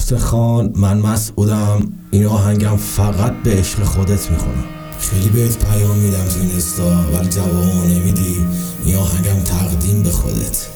افتخان، من مسعودم. این آهنگم فقط به عشق خودت میخونم. خیلی بهت پیام میدم تو این استا ولی جواب نمیدی. این آهنگم تقدیم به خودت.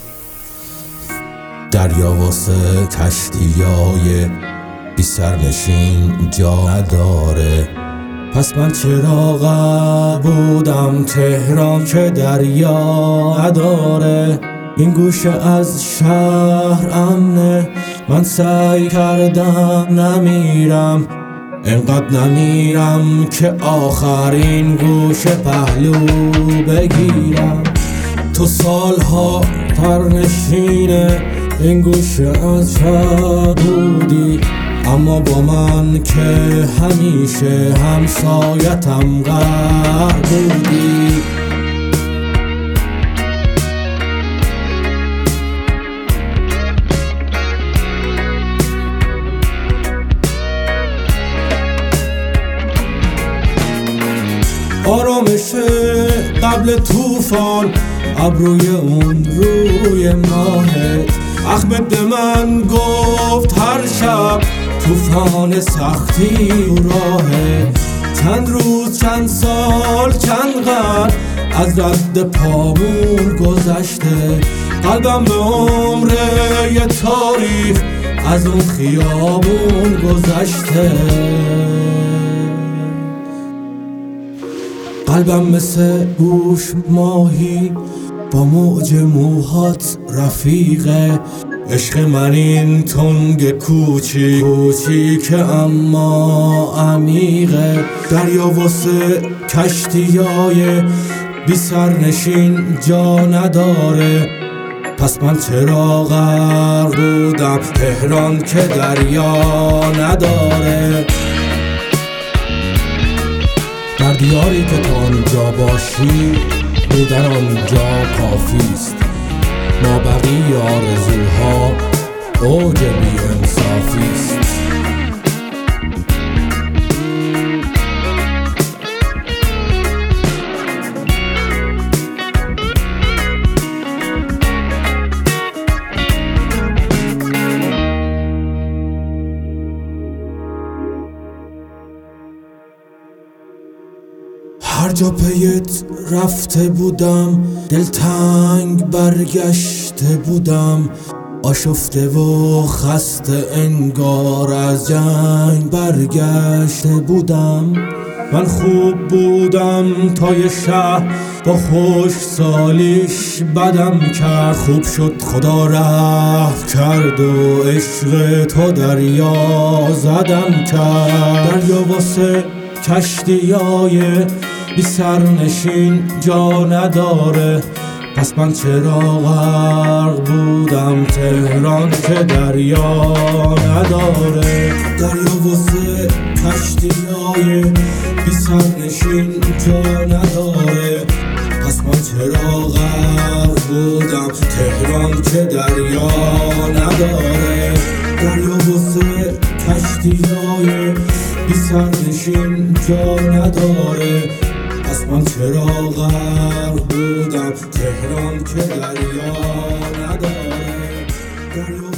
دریا واسه کشتیای بی سرنشین جا نداره، پس من چرا بودم تهران که دریا نداره. این گوشه از شهر امنه، من سعی کردم نمیرم، انقدر نمیرم که آخرین گوشه پهلو بگیرم. تو سالها پرنشینه این گوشه از شهر بودی، اما با من که همیشه همسایتم غر بودی. آرامش قبل طوفان، ابروی اون روی ماهت. احمد به من گفت هر شب طوفان سختی راهه. چند روز چند سال چند قرن از رد پامون گذشته، قلبم به عمر یه تاریخ از اون خیابون گذشته. قلبم مثل گوش ماهی با موج موهات رفیقه. عشق من این تنگ کوچیکه اما عمیقه. دریا واسه کشتیای بی سرنشین جا نداره، پس من چرا غرق بودم تهران که دریا نداره. در دیاری که تا آنجا باشی بودن آنجا کافیست. ما بقیه آرزوها اوج بی انصافیست. هر جا پیت رفته بودم دلتنگ برگشته بودم، آشفته و خسته انگار از جنگ برگشته بودم. من خوب بودم تا یه شهر با خوش سالیش بدم کرد. خوب شد خدا رحم کرد و عشق تو دریا زدم کرد. دریا واسه کشتیای بی سرنشین جا نداره، پس من چرا غرق بودم تهران که دریا نداره. دریا واسه کشتیای بی سرنشین جا نداره، پس من چرا غرق بودم تهران که دریا نداره. دریا واسه کشتیای بی سرنشین جا نداره، پس من چرا غرق بودم تهران که دریا نداره.